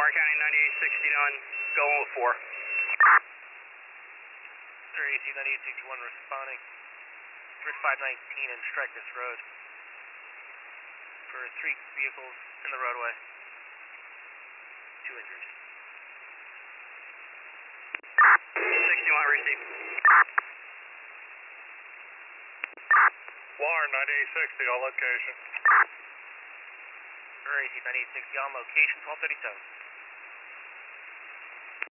Broward County 9861, going with 4. AC 9861 responding. Bridge 519 and strike this road for 3 vehicles in the roadway. 2 injured. 61 received. War 9860 on location. AC 9860 on location, 1237.